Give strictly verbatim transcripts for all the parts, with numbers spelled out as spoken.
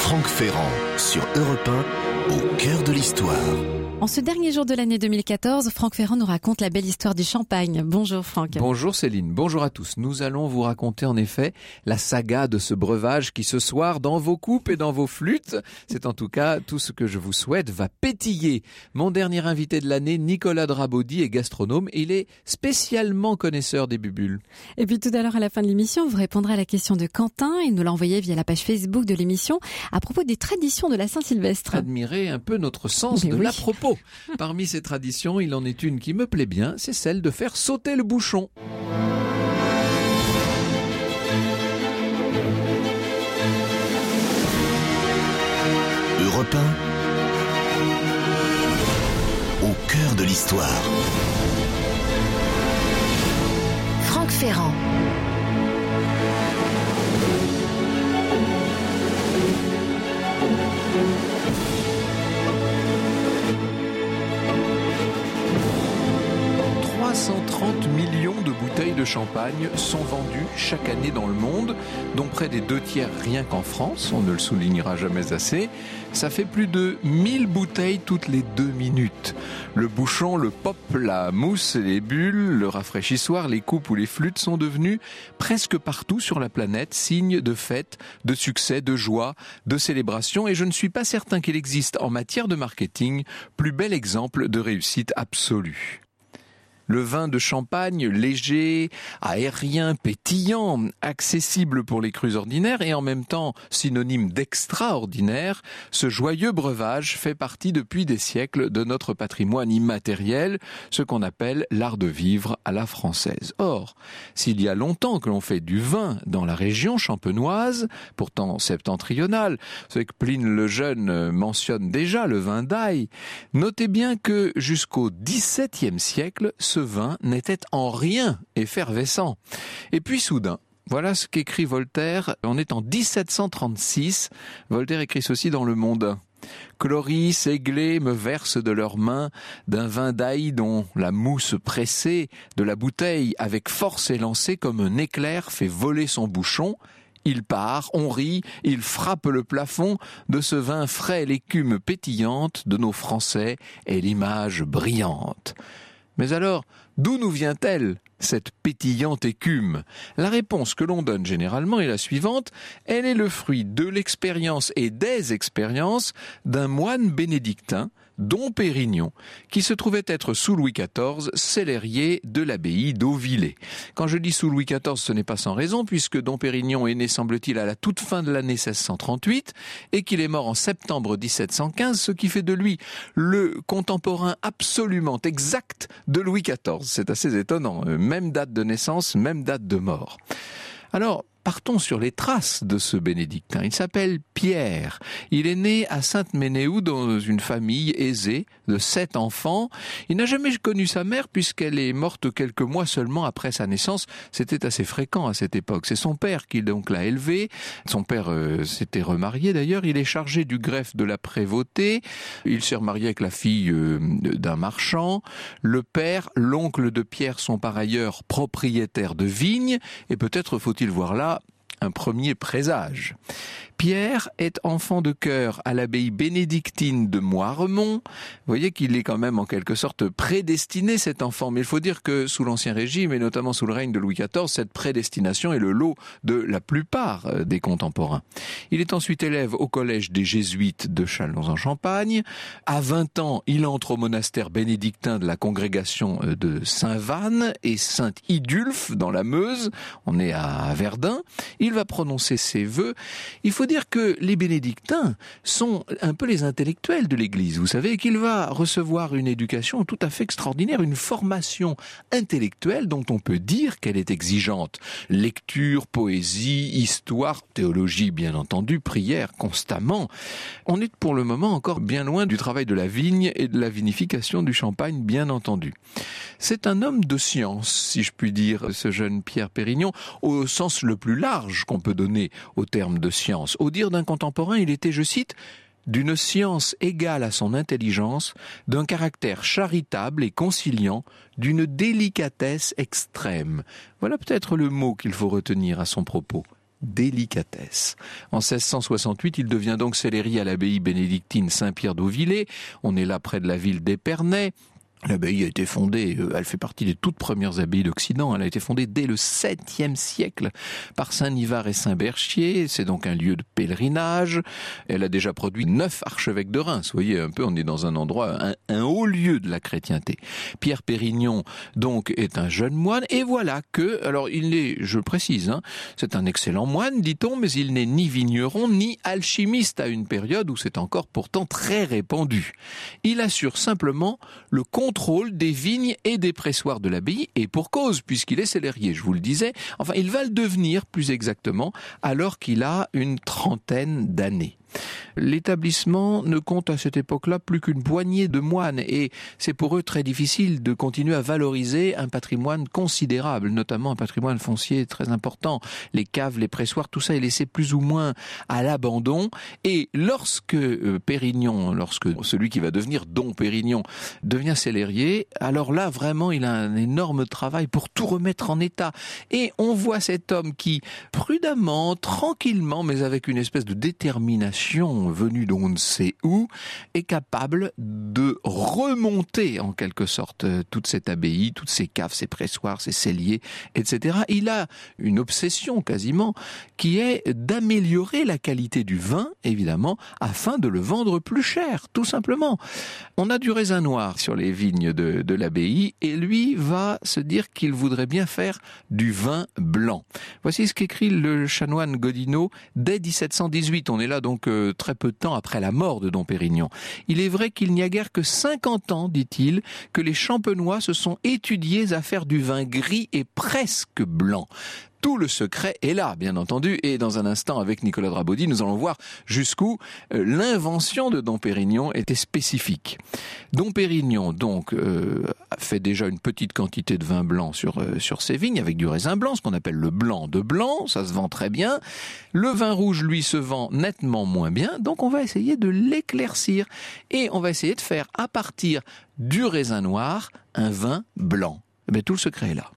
Franck Ferrand sur Europe un, au cœur de l'histoire. En ce dernier jour de l'année deux mille quatorze, Franck Ferrand nous raconte la belle histoire du champagne. Bonjour Franck. Bonjour Céline, bonjour à tous. Nous allons vous raconter en effet la saga de ce breuvage qui ce soir, dans vos coupes et dans vos flûtes, c'est en tout cas tout ce que je vous souhaite, va pétiller. Mon dernier invité de l'année, Nicolas Drabaudy, est gastronome et il est spécialement connaisseur des bubules. Et puis tout à l'heure à la fin de l'émission, vous répondrez à la question de Quentin. Il nous l'a envoyé via la page Facebook de l'émission à propos des traditions de la Saint-Sylvestre. Admirez un peu notre sens Mais de oui. l'à-propos. Parmi ces traditions, il en est une qui me plaît bien, c'est celle de faire sauter le bouchon. Europe un, au cœur de l'histoire. Franck Ferrand. trois cent trente millions de bouteilles de champagne sont vendues chaque année dans le monde, dont près des deux tiers rien qu'en France, on ne le soulignera jamais assez. Ça fait plus de mille bouteilles toutes les deux minutes. Le bouchon, le pop, la mousse, les bulles, le rafraîchissoir, les coupes ou les flûtes sont devenus presque partout sur la planète signes de fête, de succès, de joie, de célébration, et je ne suis pas certain qu'il existe en matière de marketing plus bel exemple de réussite absolue. Le vin de champagne, léger, aérien, pétillant, accessible pour les crus ordinaires et en même temps synonyme d'extraordinaire, ce joyeux breuvage fait partie depuis des siècles de notre patrimoine immatériel, ce qu'on appelle l'art de vivre à la française. Or, s'il y a longtemps que l'on fait du vin dans la région champenoise, pourtant septentrionale, ce que Pline le Jeune mentionne déjà, le vin d'ail, notez bien que jusqu'au dix-septième siècle, ce vin n'était en rien effervescent. Et puis soudain, voilà ce qu'écrit Voltaire. On est en dix-sept cent trente-six. Voltaire écrit ceci dans Le Monde. Cloris, Aiglé me versent de leurs mains d'un vin d'ail dont la mousse pressée de la bouteille avec force élancée comme un éclair fait voler son bouchon. Il part, on rit, il frappe le plafond de ce vin frais, l'écume pétillante de nos Français et l'image brillante. Mais alors, d'où nous vient-elle, cette pétillante écume ? La réponse que l'on donne généralement est la suivante. Elle est le fruit de l'expérience et des expériences d'un moine bénédictin, Dom Pérignon, qui se trouvait être sous Louis quatorze, célérier de l'abbaye d'Auvillers. Quand je dis sous Louis quatorze, ce n'est pas sans raison, puisque Dom Pérignon est né, semble-t-il, à la toute fin de l'année seize cent trente-huit, et qu'il est mort en septembre dix-sept cent quinze, ce qui fait de lui le contemporain absolument exact de Louis quatorze. C'est assez étonnant. Même date de naissance, même date de mort. Alors, partons sur les traces de ce bénédictin. Il s'appelle Pierre. Il est né à Sainte-Ménéhould dans une famille aisée de sept enfants. Il n'a jamais connu sa mère puisqu'elle est morte quelques mois seulement après sa naissance. C'était assez fréquent à cette époque. C'est son père qui donc l'a élevé. Son père euh, s'était remarié d'ailleurs. Il est chargé du greffe de la prévôté. Il s'est remarié avec la fille euh, d'un marchand. Le père, l'oncle de Pierre sont par ailleurs propriétaires de vignes. Et peut-être faut-il voir là un premier présage. Pierre est enfant de chœur à l'abbaye bénédictine de Moiremont. Vous voyez qu'il est quand même en quelque sorte prédestiné, cet enfant. Mais il faut dire que sous l'Ancien Régime, et notamment sous le règne de Louis quatorze, cette prédestination est le lot de la plupart des contemporains. Il est ensuite élève au collège des Jésuites de Châlons-en-Champagne. À vingt ans, il entre au monastère bénédictin de la congrégation de Saint-Vanne et Saint-Idulphe dans la Meuse. On est à Verdun. Il va prononcer ses vœux. Il faut dire que les bénédictins sont un peu les intellectuels de l'Église. Vous savez qu'il va recevoir une éducation tout à fait extraordinaire, une formation intellectuelle dont on peut dire qu'elle est exigeante. Lecture, poésie, histoire, théologie bien entendu, prière constamment. On est pour le moment encore bien loin du travail de la vigne et de la vinification du champagne bien entendu. C'est un homme de science, si je puis dire, ce jeune Pierre Pérignon, au sens le plus large qu'on peut donner au terme de science. Au dire d'un contemporain, il était, je cite, d'une science égale à son intelligence, d'un caractère charitable et conciliant, d'une délicatesse extrême. Voilà peut-être le mot qu'il faut retenir à son propos. délicatesse. En seize cent soixante-huit, il devient donc céleri à l'abbaye bénédictine Saint-Pierre d'Auvillers. On est là près de la ville d'Épernay. L'abbaye a été fondée, elle fait partie des toutes premières abbayes d'Occident, elle a été fondée dès le septième siècle par Saint Nivard et Saint Berchier, c'est donc un lieu de pèlerinage, elle a déjà produit neuf archevêques de Reims, vous voyez un peu, on est dans un endroit, un, un haut lieu de la chrétienté. Pierre Pérignon, donc, est un jeune moine, et voilà que, alors il est, je le précise, hein, c'est un excellent moine, dit-on, mais il n'est ni vigneron, ni alchimiste à une période où c'est encore pourtant très répandu. Il assure simplement le contrôle des vignes et des pressoirs de l'abbaye, et pour cause, puisqu'il est célérier, je vous le disais. Enfin, il va le devenir, plus exactement, alors qu'il a une trentaine d'années. L'établissement ne compte à cette époque-là plus qu'une poignée de moines et c'est pour eux très difficile de continuer à valoriser un patrimoine considérable, notamment un patrimoine foncier très important. Les caves, les pressoirs, tout ça est laissé plus ou moins à l'abandon et lorsque euh, Pérignon, lorsque celui qui va devenir Dom Pérignon devient célérier, alors là vraiment il a un énorme travail pour tout remettre en état et on voit cet homme qui prudemment, tranquillement, mais avec une espèce de détermination venu d'on ne sait où, est capable de remonter en quelque sorte toute cette abbaye, toutes ces caves, ces pressoirs, ces celliers, et cetera. Il a une obsession quasiment qui est d'améliorer la qualité du vin, évidemment, afin de le vendre plus cher, tout simplement. On a du raisin noir sur les vignes de, de l'abbaye et lui va se dire qu'il voudrait bien faire du vin blanc. Voici ce qu'écrit le chanoine Godinot dès dix-sept cent dix-huit. On est là donc euh, très peu de temps après la mort de Dom Pérignon. Il est vrai qu'il n'y a guère que cinquante ans, dit-il, que les champenois se sont étudiés à faire du vin gris et presque blanc. Tout le secret est là, bien entendu, et dans un instant, avec Nicolas Drabaudy, nous allons voir jusqu'où euh, l'invention de Dom Pérignon était spécifique. Dom Pérignon, donc, euh, fait déjà une petite quantité de vin blanc sur, euh, sur ses vignes, avec du raisin blanc, ce qu'on appelle le blanc de blanc, ça se vend très bien. Le vin rouge, lui, se vend nettement moins bien, donc on va essayer de l'éclaircir, et on va essayer de faire, à partir du raisin noir, un vin blanc. Mais tout le secret est là.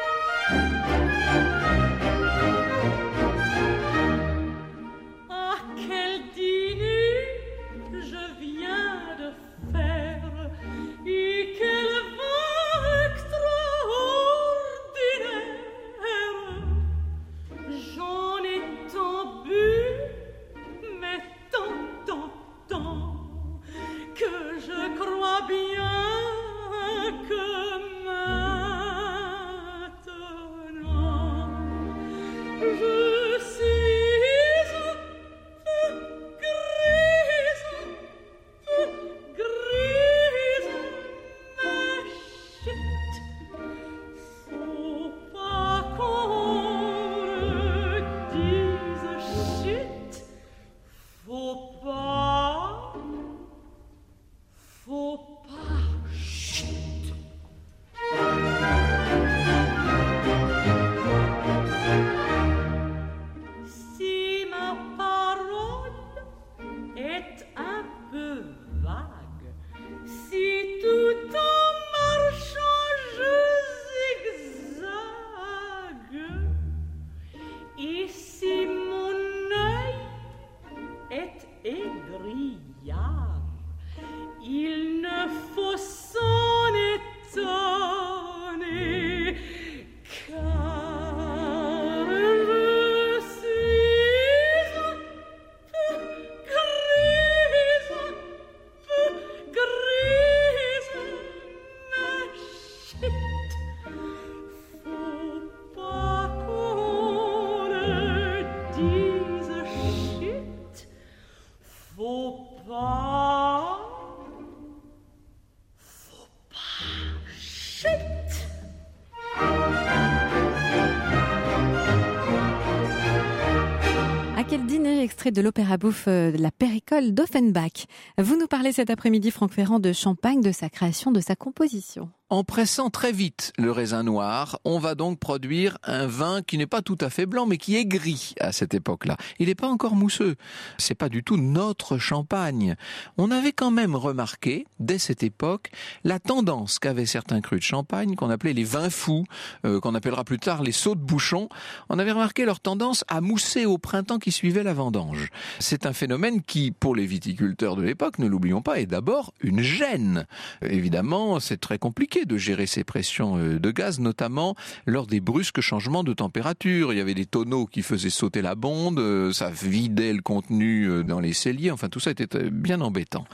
Extrait de l'opéra bouffe de la Péricole d'Offenbach. Vous nous parlez cet après-midi, Franck Ferrand, de Champagne, de sa création, de sa composition. En pressant très vite le raisin noir, on va donc produire un vin qui n'est pas tout à fait blanc, mais qui est gris à cette époque-là. Il n'est pas encore mousseux. C'est pas du tout notre champagne. On avait quand même remarqué, dès cette époque, la tendance qu'avaient certains crus de champagne, qu'on appelait les vins fous, euh, qu'on appellera plus tard les sauts de bouchon. On avait remarqué leur tendance à mousser au printemps qui suivait la vendange. C'est un phénomène qui, pour les viticulteurs de l'époque, ne l'oublions pas, est d'abord une gêne. Évidemment, c'est très compliqué de gérer ces pressions de gaz, notamment lors des brusques changements de température. Il y avait des tonneaux qui faisaient sauter la bonde, ça vidait le contenu dans les celliers, enfin tout ça était bien embêtant.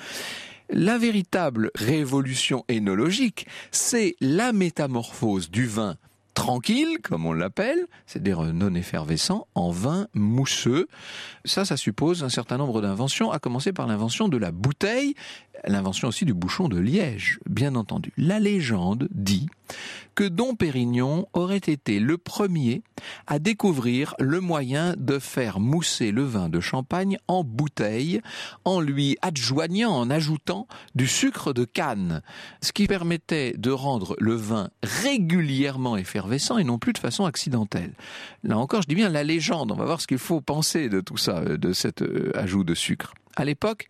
La véritable révolution énologique, c'est la métamorphose du vin tranquille, comme on l'appelle, c'est-à-dire non effervescent, en vin mousseux. Ça, ça suppose un certain nombre d'inventions, à commencer par l'invention de la bouteille, l'invention aussi du bouchon de liège, bien entendu. La légende dit que Dom Pérignon aurait été le premier à découvrir le moyen de faire mousser le vin de Champagne en bouteille, en lui adjoignant, en ajoutant du sucre de canne, ce qui permettait de rendre le vin régulièrement effervescent et non plus de façon accidentelle. Là encore, je dis bien la légende, on va voir ce qu'il faut penser de tout ça, de cet ajout de sucre. À l'époque,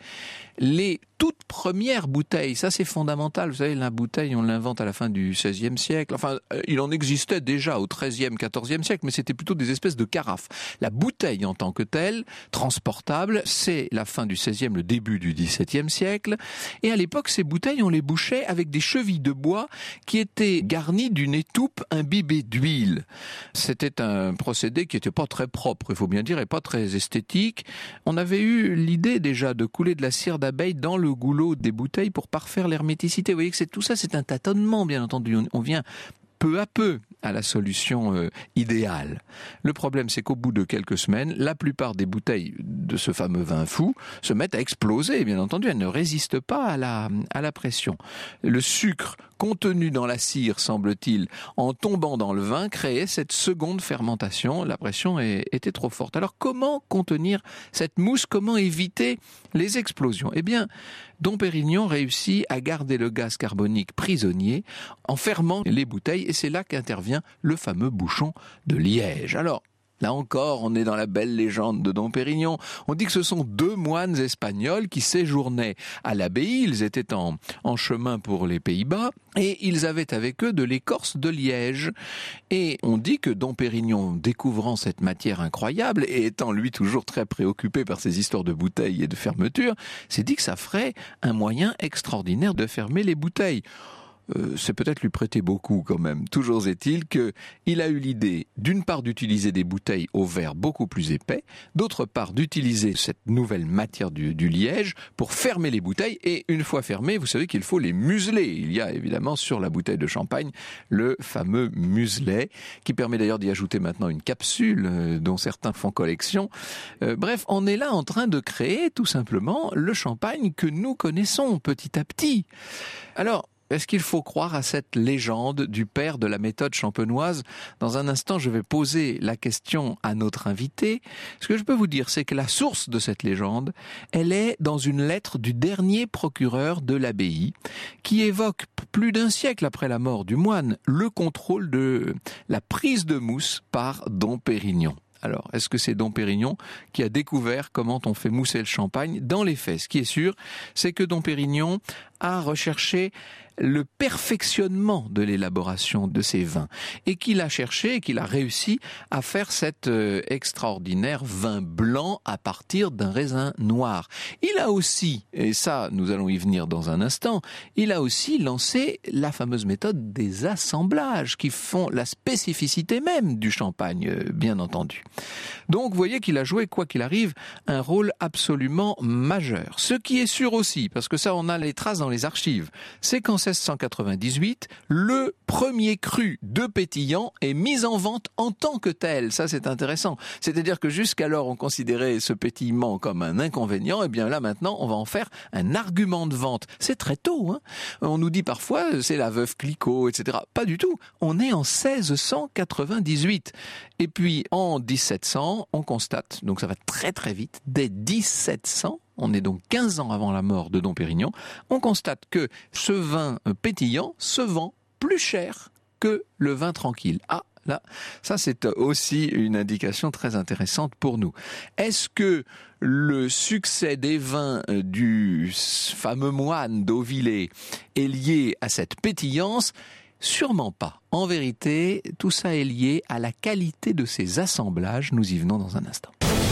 les toutes premières bouteilles, ça c'est fondamental, vous savez, la bouteille on l'invente à la fin du seizième siècle, enfin il en existait déjà au treizième, quatorzième siècle, mais c'était plutôt des espèces de carafes. La bouteille en tant que telle, transportable, c'est la fin du seizième, le début du dix-septième siècle, et à l'époque ces bouteilles on les bouchait avec des chevilles de bois qui étaient garnies d'une étoupe imbibée d'huile. C'était un procédé qui n'était pas très propre, il faut bien dire, et pas très esthétique. On avait eu l'idée déjà de couler de la cire d'abeille dans le goulot des bouteilles pour parfaire l'herméticité. Vous voyez que c'est, tout ça, c'est un tâtonnement, bien entendu. On, on vient peu à peu à la solution euh, idéale. Le problème, c'est qu'au bout de quelques semaines, la plupart des bouteilles de ce fameux vin fou se mettent à exploser, bien entendu. Elles ne résistent pas à la, à la pression. Le sucre contenu dans la cire, semble-t-il, en tombant dans le vin, créait cette seconde fermentation. La pression est, était trop forte. Alors, comment contenir cette mousse? Comment éviter les explosions? Eh bien, Dom Pérignon réussit à garder le gaz carbonique prisonnier en fermant les bouteilles, et c'est là qu'intervient le fameux bouchon de liège. Alors, là encore, on est dans la belle légende de Dom Pérignon. On dit que ce sont deux moines espagnols qui séjournaient à l'abbaye. Ils étaient en, en chemin pour les Pays-Bas et ils avaient avec eux de l'écorce de liège. Et on dit que Dom Pérignon, découvrant cette matière incroyable et étant lui toujours très préoccupé par ces histoires de bouteilles et de fermeture, s'est dit que ça ferait un moyen extraordinaire de fermer les bouteilles. Euh, c'est peut-être lui prêter beaucoup quand même. Toujours est-il qu'il a eu l'idée, d'une part, d'utiliser des bouteilles au verre beaucoup plus épais, d'autre part, d'utiliser cette nouvelle matière du, du liège pour fermer les bouteilles. Et une fois fermées, vous savez qu'il faut les museler. Il y a évidemment sur la bouteille de champagne le fameux muselet, qui permet d'ailleurs d'y ajouter maintenant une capsule euh, dont certains font collection. Euh, bref, on est là en train de créer tout simplement le champagne que nous connaissons petit à petit. Alors, est-ce qu'il faut croire à cette légende du père de la méthode champenoise? Dans un instant, je vais poser la question à notre invité. Ce que je peux vous dire, c'est que la source de cette légende, elle est dans une lettre du dernier procureur de l'abbaye, qui évoque plus d'un siècle après la mort du moine le contrôle de la prise de mousse par Dom Pérignon. Alors, est-ce que c'est Dom Pérignon qui a découvert comment on fait mousser le champagne? Dans les faits, ce qui est sûr, c'est que Dom Pérignon a recherché le perfectionnement de l'élaboration de ces vins et qu'il a cherché et qu'il a réussi à faire cet euh, extraordinaire vin blanc à partir d'un raisin noir. Il a aussi, et ça nous allons y venir dans un instant, il a aussi lancé la fameuse méthode des assemblages qui font la spécificité même du champagne, euh, bien entendu. Donc vous voyez qu'il a joué, quoi qu'il arrive, un rôle absolument majeur. Ce qui est sûr aussi, parce que ça on a les traces dans les archives, c'est qu'en seize cent quatre-vingt-dix-huit, le premier cru de pétillant est mis en vente en tant que tel. Ça, c'est intéressant. C'est-à-dire que jusqu'alors, on considérait ce pétillement comme un inconvénient. Et bien là, maintenant, on va en faire un argument de vente. C'est très tôt, hein. On nous dit parfois, c'est la veuve Clicquot, et cetera. Pas du tout. On est en seize cent quatre-vingt-dix-huit. Et puis, en dix-sept cents, on constate, donc ça va très très vite, dès dix-sept cents, on est donc quinze ans avant la mort de Dom Pérignon, on constate que ce vin pétillant se vend plus cher que le vin tranquille. Ah, là, ça c'est aussi une indication très intéressante pour nous. Est-ce que le succès des vins du fameux moine d'Auvillers est lié à cette pétillance ? Sûrement pas. En vérité, tout ça est lié à la qualité de ces assemblages. Nous y venons dans un instant.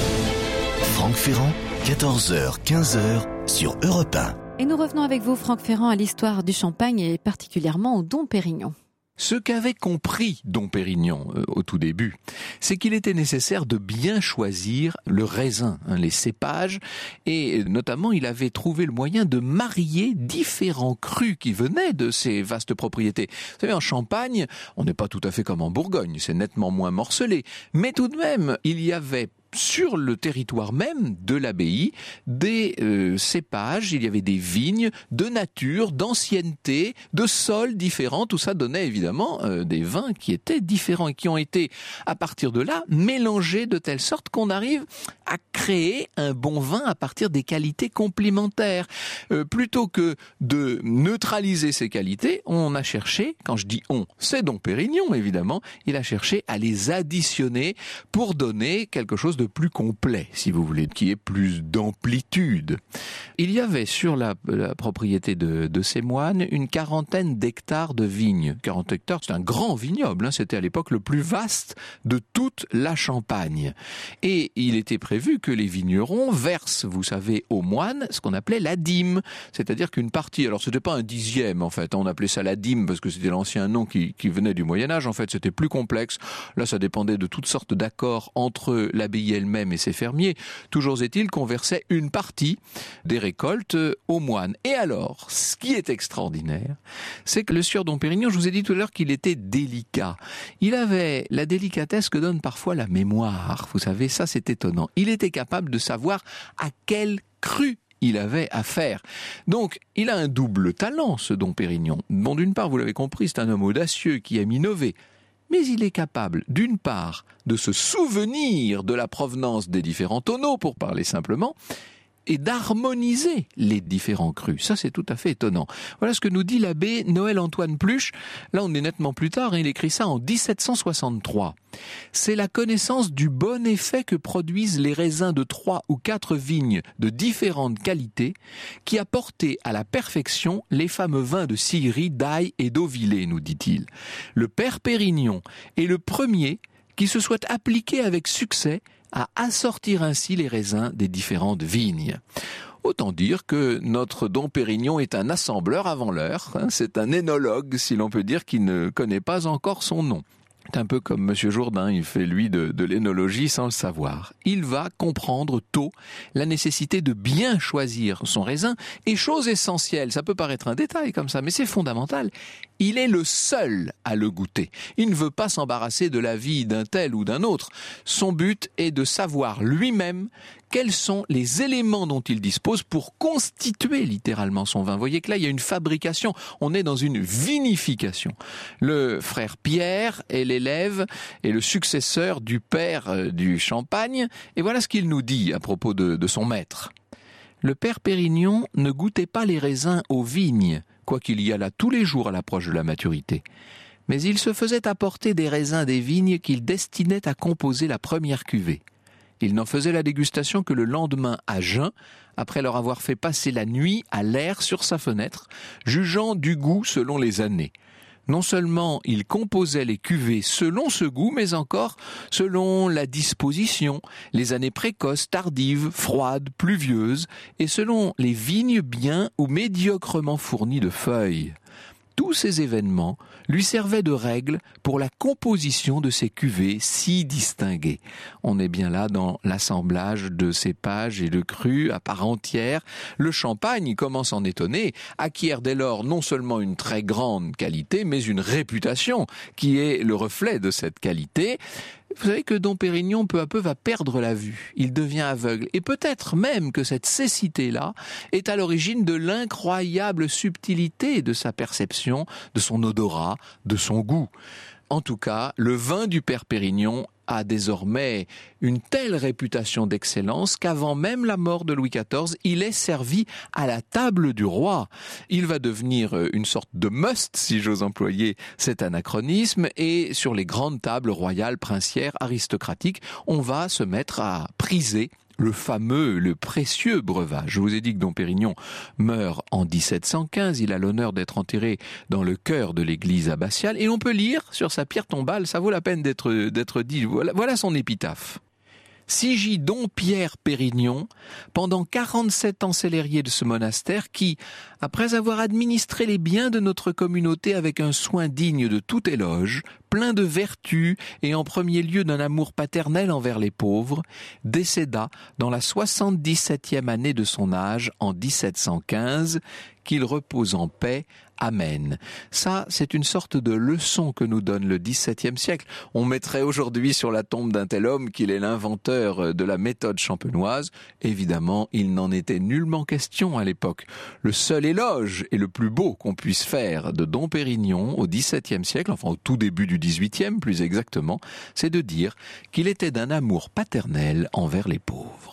Franck Ferrand, quatorze heures quinze sur Europe un. Et nous revenons avec vous, Franck Ferrand, à l'histoire du champagne et particulièrement au Dom Pérignon. Ce qu'avait compris Dom Pérignon euh, au tout début, c'est qu'il était nécessaire de bien choisir le raisin, hein, les cépages, et notamment il avait trouvé le moyen de marier différents crus qui venaient de ces vastes propriétés. Vous savez, en Champagne, on n'est pas tout à fait comme en Bourgogne, c'est nettement moins morcelé, mais tout de même, il y avait sur le territoire même de l'abbaye, des euh, cépages, il y avait des vignes de nature, d'ancienneté, de sols différents. Tout ça donnait évidemment euh, des vins qui étaient différents et qui ont été, à partir de là, mélangés de telle sorte qu'on arrive à créer un bon vin à partir des qualités complémentaires. Euh, plutôt que de neutraliser ces qualités, on a cherché, quand je dis on, c'est Dom Pérignon évidemment, il a cherché à les additionner pour donner quelque chose de plus complet, si vous voulez, qui ait plus d'amplitude. Il y avait sur la, la propriété de, de ces moines une quarantaine d'hectares de vignes. quarante hectares, c'est un grand vignoble, hein, c'était à l'époque le plus vaste de toute la Champagne. Et il était prévu que les vignerons versent, vous savez, aux moines, ce qu'on appelait la dîme. C'est-à-dire qu'une partie, alors c'était pas un dixième en fait, on appelait ça la dîme parce que c'était l'ancien nom qui, qui venait du Moyen-Âge, en fait c'était plus complexe. Là ça dépendait de toutes sortes d'accords entre l'abbaye elle-même et ses fermiers. Toujours est-il qu'on versait une partie des récoltes aux moines. Et alors, ce qui est extraordinaire, c'est que le sieur Dom Pérignon, je vous ai dit tout à l'heure qu'il était délicat. Il avait la délicatesse que donne parfois la mémoire. Vous savez, ça c'est étonnant. Il était capable de savoir à quel cru il avait affaire. Donc, il a un double talent, ce Dom Pérignon. Bon, d'une part, vous l'avez compris, c'est un homme audacieux qui aime innover. Mais il est capable, d'une part, de se souvenir de la provenance des différents tonneaux, pour parler simplement, et d'harmoniser les différents crus. Ça, c'est tout à fait étonnant. Voilà ce que nous dit l'abbé Noël-Antoine Pluche. Là, on est nettement plus tard, hein, il écrit ça en dix-sept cent soixante-trois. C'est la connaissance du bon effet que produisent les raisins de trois ou quatre vignes de différentes qualités qui a porté à la perfection les fameux vins de Sillery, d'Aille et d'Auvillers, nous dit-il. Le père Pérignon est le premier qui se soit appliqué avec succès à assortir ainsi les raisins des différentes vignes. Autant dire que notre Dom Pérignon est un assembleur avant l'heure, hein, c'est un énologue, si l'on peut dire, qui ne connaît pas encore son nom. C'est un peu comme Monsieur Jourdain, il fait lui de, de l'énologie sans le savoir. Il va comprendre tôt la nécessité de bien choisir son raisin, et chose essentielle, ça peut paraître un détail comme ça, mais c'est fondamental, il est le seul à le goûter. Il ne veut pas s'embarrasser de l'avis d'un tel ou d'un autre. Son but est de savoir lui-même quels sont les éléments dont il dispose pour constituer littéralement son vin. Vous voyez que là, il y a une fabrication, on est dans une vinification. Le frère Pierre est l'élève et le successeur du père euh, du Champagne, et voilà ce qu'il nous dit à propos de, de son maître. Le père Pérignon ne goûtait pas les raisins aux vignes, quoiqu'il y allât tous les jours à l'approche de la maturité. Mais il se faisait apporter des raisins des vignes qu'il destinait à composer la première cuvée. Il n'en faisait la dégustation que le lendemain à jeun, après leur avoir fait passer la nuit à l'air sur sa fenêtre, jugeant du goût selon les années. Non seulement il composait les cuvées selon ce goût, mais encore selon la disposition, les années précoces, tardives, froides, pluvieuses, et selon les vignes bien ou médiocrement fournies de feuilles. Tous ces événements lui servaient de règle pour la composition de ces cuvées si distinguées. On est bien là dans l'assemblage de cépages et de crus à part entière. Le champagne, comme s'en étonner, acquiert dès lors non seulement une très grande qualité, mais une réputation qui est le reflet de cette qualité. Vous savez que Dom Pérignon, peu à peu, va perdre la vue. Il devient aveugle. Et peut-être même que cette cécité-là est à l'origine de l'incroyable subtilité de sa perception, de son odorat, de son goût. En tout cas, le vin du Père Pérignon a désormais une telle réputation d'excellence qu'avant même la mort de Louis quatorze, il est servi à la table du roi. Il va devenir une sorte de must, si j'ose employer cet anachronisme, et sur les grandes tables royales, princières, aristocratiques, on va se mettre à priser le fameux, le précieux breuvage. Je vous ai dit que Dom Pérignon meurt en dix-sept cent quinze. Il a l'honneur d'être enterré dans le chœur de l'église abbatiale. Et on peut lire sur sa pierre tombale, ça vaut la peine d'être, d'être dit. Voilà, voilà son épitaphe. Si j'y Dom Pierre Pérignon, pendant quarante-sept ans célérier de ce monastère qui, après avoir administré les biens de notre communauté avec un soin digne de tout éloge, plein de vertus et en premier lieu d'un amour paternel envers les pauvres, décéda dans la soixante-dix-septième année de son âge en dix-sept cent quinze, qu'il repose en paix. Amen. Ça, c'est une sorte de leçon que nous donne le dix-septième siècle. On mettrait aujourd'hui sur la tombe d'un tel homme qu'il est l'inventeur de la méthode champenoise. Évidemment, il n'en était nullement question à l'époque. Le seul éloge et le plus beau qu'on puisse faire de Dom Pérignon au dix-septième siècle, enfin au tout début du dix-huitième plus exactement, c'est de dire qu'il était d'un amour paternel envers les pauvres.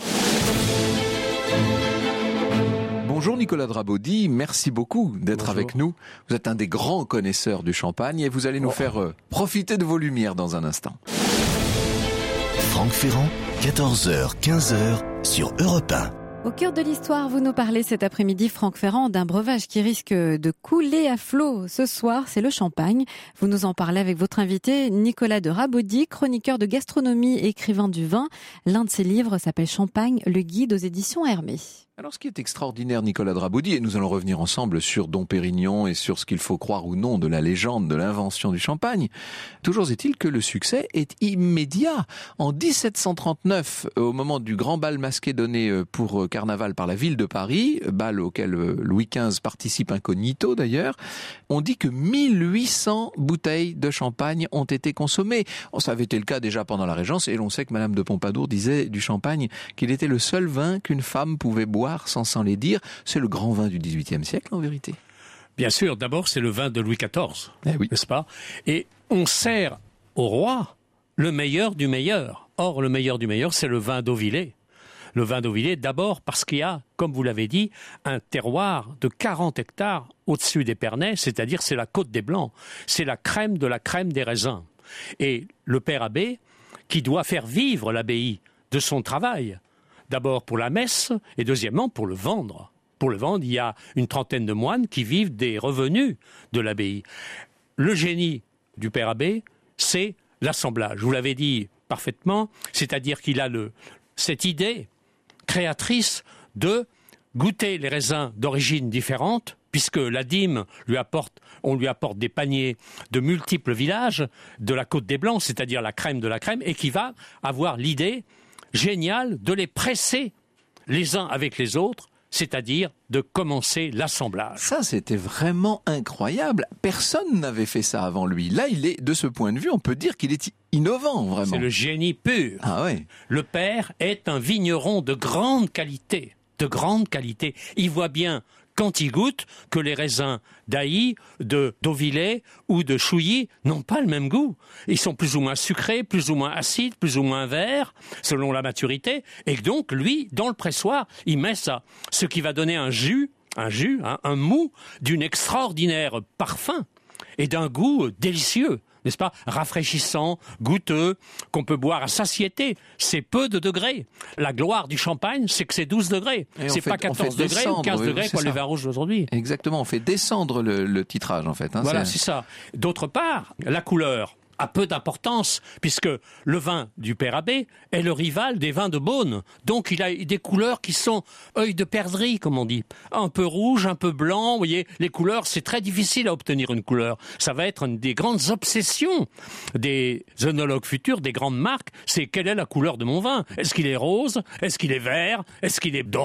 Bonjour Nicolas Drabaudy, merci beaucoup d'être Bonjour. Avec nous. Vous êtes un des grands connaisseurs du champagne et vous allez nous oh. faire euh, profiter de vos lumières dans un instant. Franck Ferrand, quatorze heures quinze sur Europe un. Au cœur de l'histoire, vous nous parlez cet après-midi, Franck Ferrand, d'un breuvage qui risque de couler à flot. Ce soir, c'est le champagne. Vous nous en parlez avec votre invité, Nicolas Drabaudy, chroniqueur de gastronomie et écrivain du vin. L'un de ses livres s'appelle Champagne, le guide aux éditions Hermé. Alors ce qui est extraordinaire, Nicolas Drabaudy, et nous allons revenir ensemble sur Dom Pérignon et sur ce qu'il faut croire ou non de la légende de l'invention du champagne, toujours est-il que le succès est immédiat. En dix-sept cent trente-neuf, au moment du grand bal masqué donné pour carnaval par la ville de Paris, bal auquel Louis quinze participe incognito d'ailleurs, on dit que mille huit cents bouteilles de champagne ont été consommées. Ça avait été le cas déjà pendant la Régence, et l'on sait que Madame de Pompadour disait du champagne qu'il était le seul vin qu'une femme pouvait boire sans s'en les dire. C'est le grand vin du dix-huitième siècle en vérité. Bien sûr, d'abord c'est le vin de Louis quatorze, eh oui. n'est-ce pas ? Et on sert au roi le meilleur du meilleur. Or le meilleur du meilleur, c'est le vin d'Auvillers. Le vin d'Auvillers, d'abord parce qu'il y a, comme vous l'avez dit, un terroir de quarante hectares au-dessus d'Épernay, c'est-à-dire c'est la côte des Blancs. C'est la crème de la crème des raisins. Et le père abbé, qui doit faire vivre l'abbaye de son travail, d'abord pour la messe et deuxièmement pour le vendre. Pour le vendre, il y a une trentaine de moines qui vivent des revenus de l'abbaye. Le génie du père abbé, c'est l'assemblage. Vous l'avez dit parfaitement, c'est-à-dire qu'il a le, cette idée créatrice de goûter les raisins d'origine différente, puisque la dîme lui apporte, on lui apporte des paniers de multiples villages de la côte des Blancs, c'est-à-dire la crème de la crème, et qui va avoir l'idée génial de les presser les uns avec les autres, c'est-à-dire de commencer l'assemblage. Ça, c'était vraiment incroyable. Personne n'avait fait ça avant lui. Là, il est, de ce point de vue, on peut dire qu'il est innovant, vraiment. C'est le génie pur. Ah ouais. Le père est un vigneron de grande qualité, de grande qualité. Il voit bien, quand il goûte, que les raisins d'Ailly, de d'Auvillers ou de Chouilly n'ont pas le même goût. Ils sont plus ou moins sucrés, plus ou moins acides, plus ou moins verts, selon la maturité. Et donc, lui, dans le pressoir, il met ça. Ce qui va donner un jus, un jus, hein, un mou d'une extraordinaire parfum et d'un goût délicieux. N'est-ce pas ? Rafraîchissant, goûteux, qu'on peut boire à satiété. C'est peu de degrés. La gloire du champagne, c'est que c'est douze degrés. Et c'est pas quatorze degrés ou quinze degrés comme les vins rouges d'aujourd'hui. Exactement, on fait descendre le, le titrage en fait. Hein, voilà, c'est... c'est ça. D'autre part, la couleur a peu d'importance, puisque le vin du père abbé est le rival des vins de Beaune. Donc il a des couleurs qui sont œil de perdrix, comme on dit. Un peu rouge, un peu blanc, vous voyez, les couleurs, c'est très difficile à obtenir une couleur. Ça va être une des grandes obsessions des œnologues futurs, des grandes marques, c'est quelle est la couleur de mon vin ? Est-ce qu'il est rose ? Est-ce qu'il est vert ? Est-ce qu'il est doré ?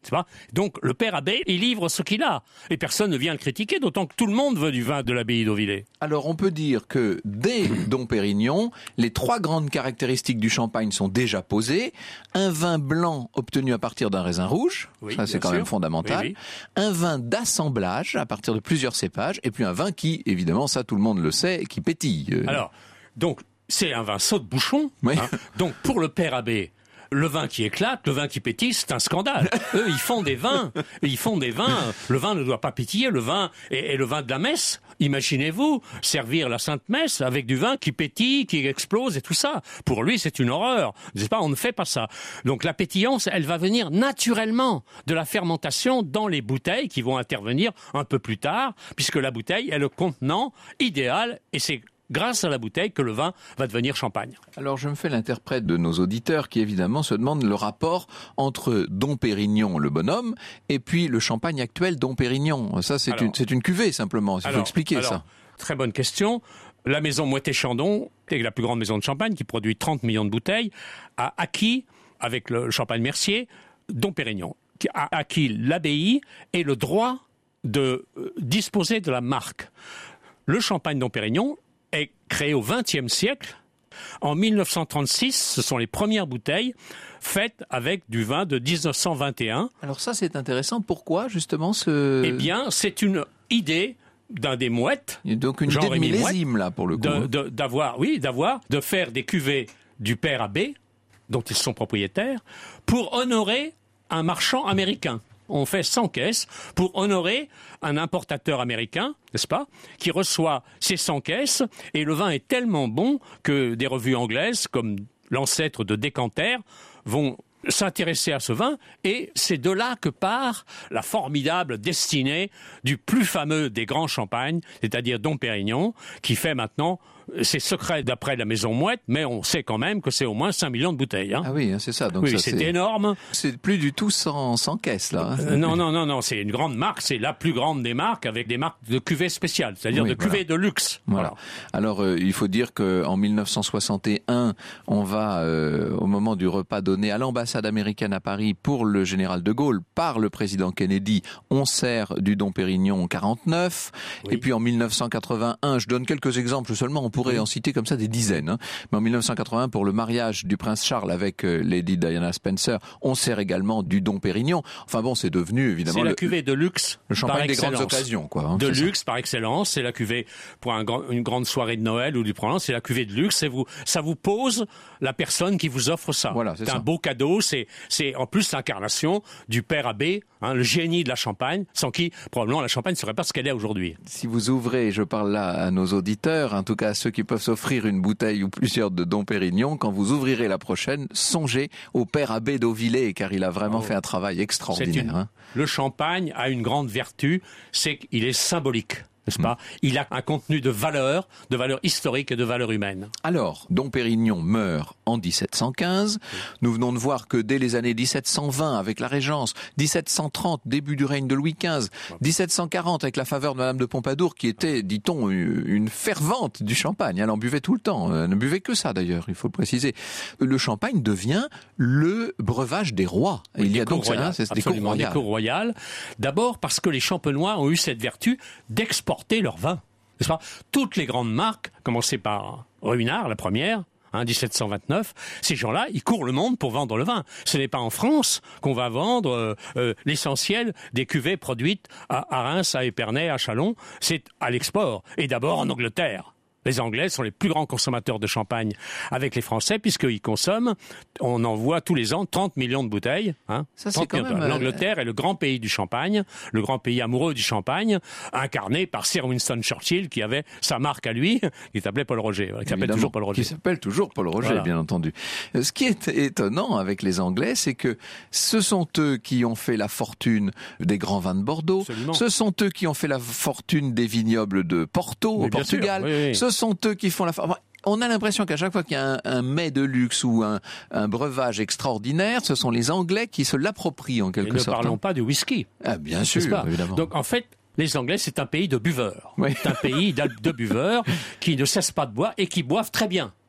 C'est pas Donc le père abbé, il livre ce qu'il a. Et personne ne vient le critiquer, d'autant que tout le monde veut du vin de l'abbaye d'Auvillers. Alors on peut dire que dès Dom Pérignon, les trois grandes caractéristiques du champagne sont déjà posées. Un vin blanc obtenu à partir d'un raisin rouge, Oui, ça c'est quand sûr. même fondamental. Oui, oui. Un vin d'assemblage à partir de plusieurs cépages. Et puis un vin qui, évidemment, ça tout le monde le sait, qui pétille. Euh, Alors, donc, c'est un vin saut de bouchon. Oui. Hein. Donc, pour le père abbé, le vin qui éclate, le vin qui pétille, c'est un scandale. Eux, ils font des vins. Ils font des vins. Le vin ne doit pas pétiller. Le vin est, est le vin de la messe. Imaginez-vous servir la Sainte Messe avec du vin qui pétille, qui explose et tout ça. Pour lui, c'est une horreur. C'est pas, on ne fait pas ça. Donc la pétillance, elle va venir naturellement de la fermentation dans les bouteilles qui vont intervenir un peu plus tard, puisque la bouteille est le contenant idéal et c'est grâce à la bouteille que le vin va devenir champagne. Alors je me fais l'interprète de nos auditeurs qui évidemment se demandent le rapport entre Dom Pérignon, le bonhomme, et puis le champagne actuel Dom Pérignon. Ça c'est Alors, une, c'est une cuvée simplement, il faut alors, expliquer alors, ça. Très bonne question. La maison Moët-et-Chandon est la plus grande maison de champagne qui produit trente millions de bouteilles, a acquis, avec le champagne Mercier, Dom Pérignon, qui a acquis l'abbaye et le droit de euh, disposer de la marque. Le champagne Dom Pérignon est créé au vingtième siècle. En mille neuf cent trente-six, ce sont les premières bouteilles faites avec du vin de mille neuf cent vingt et un. Alors ça c'est intéressant, pourquoi justement ce... Eh bien, c'est une idée d'un des Mouettes. Il y a donc une idée de Jean-Rémy millésime Mouette, là pour le coup. de, hein. de, d'avoir, oui, d'avoir, de faire des cuvées du père abbé, dont ils sont propriétaires, pour honorer un marchand américain. On fait cent caisses pour honorer un importateur américain, n'est-ce pas, qui reçoit ces cent caisses, et le vin est tellement bon que des revues anglaises, comme l'ancêtre de Decanter, vont s'intéresser à ce vin, et c'est de là que part la formidable destinée du plus fameux des grands champagnes, c'est-à-dire Dom Pérignon, qui fait maintenant ses secrets d'après la maison Mouette, mais on sait quand même que c'est au moins cinq millions de bouteilles. Hein. Ah oui, hein, c'est ça. Donc oui, ça, c'est, c'est énorme. C'est plus du tout sans, sans caisse là. Hein. Euh, non, non, non, non, c'est une grande marque, c'est la plus grande des marques avec des marques de cuvées spéciales, c'est-à-dire Oui, de voilà. cuvées de luxe. Voilà. Alors, euh, il faut dire qu'en mille neuf cent soixante et un, on va, euh, au moment du repas donné à l'ambassade américaine à Paris pour le général de Gaulle par le président Kennedy, on sert du Dom Pérignon quarante-neuf. Oui. Et puis en mille neuf cent quatre-vingt-un, je donne quelques exemples seulement, on pourrait Oui. en citer comme ça des dizaines. Hein. Mais en mille neuf cent quatre-vingt-un, pour le mariage du prince Charles avec euh, Lady Diana Spencer, on sert également du Dom Pérignon. Enfin bon, c'est devenu évidemment C'est la le, cuvée de luxe le champagne par des excellence. grandes occasions, quoi. Hein, De c'est luxe par excellence, c'est la cuvée pour un grand, une grande soirée de Noël ou du Provence, c'est la cuvée de luxe. Et vous, ça vous pose la personne qui vous offre ça. Voilà, c'est c'est ça. un beau cadeau. C'est, c'est en plus l'incarnation du père abbé, hein, le génie de la Champagne, sans qui probablement la Champagne ne serait pas ce qu'elle est aujourd'hui. Si vous ouvrez, je parle là à nos auditeurs, en tout cas à ceux qui peuvent s'offrir une bouteille ou plusieurs de Dom Pérignon, quand vous ouvrirez la prochaine, songez au père abbé d'Auvillers, car il a vraiment Oh. fait un travail C'est extraordinaire. une- Hein. Le champagne a une grande vertu, c'est qu'il est symbolique, n'est-ce pas ? Mm. Il a un contenu de valeur, de valeur historique et de valeur humaine. Alors, Dom Pérignon meurt en dix-sept cent quinze. Nous venons de voir que dès les années dix-sept cent vingt, avec la Régence, dix-sept cent trente, début du règne de Louis quinze, dix-sept cent quarante, avec la faveur de Madame de Pompadour, qui était, dit-on, une fervente du champagne. Elle en buvait tout le temps. Elle ne buvait que ça, d'ailleurs, il faut le préciser. Le champagne devient le breuvage des rois. Oui, il y des a donc cours royales, hein, c'est des cours absolument, des royales. cours royales. D'abord parce que les champenois ont eu cette vertu d'exporter leur vin. N'est-ce pas ? Toutes les grandes marques, commencées par Ruinart, la première, hein, dix-sept cent vingt-neuf, ces gens-là, ils courent le monde pour vendre le vin. Ce n'est pas en France qu'on va vendre euh, euh, l'essentiel des cuvées produites à, à Reims, à Épernay, à Châlons. C'est à l'export. Et d'abord en Angleterre. Les Anglais sont les plus grands consommateurs de champagne avec les Français, puisqu'ils consomment, on en voit tous les ans trente millions de bouteilles. Hein, Ça, c'est trente quand millions. même, euh, L'Angleterre est le grand pays du champagne, le grand pays amoureux du champagne, incarné par Sir Winston Churchill, qui avait sa marque à lui, qui s'appelait Paul Roger, qui s'appelle Évidemment, toujours Paul Roger. Qui s'appelle toujours Paul Roger, Voilà. bien entendu. Ce qui est étonnant avec les Anglais, c'est que ce sont eux qui ont fait la fortune des grands vins de Bordeaux. Absolument. Ce sont eux qui ont fait la fortune des vignobles de Porto, Mais au bien Portugal. sûr, oui, oui. Ce sont eux qui font la fortune. On a l'impression qu'à chaque fois qu'il y a un, un mets de luxe ou un, un breuvage extraordinaire, ce sont les Anglais qui se l'approprient en Et quelque ne sorte. parlons pas du whisky. Ah, bien n'est-ce sûr, pas ? évidemment. Donc en fait, les Anglais, c'est un pays de buveurs. Oui. C'est un pays d'a- de buveurs qui ne cessent pas de boire et qui boivent très bien.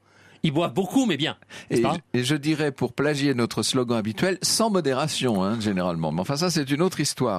Ils boivent beaucoup, mais bien. Et, et je dirais, pour plagier notre slogan habituel, sans modération, hein, généralement. Mais enfin, ça, c'est une autre histoire.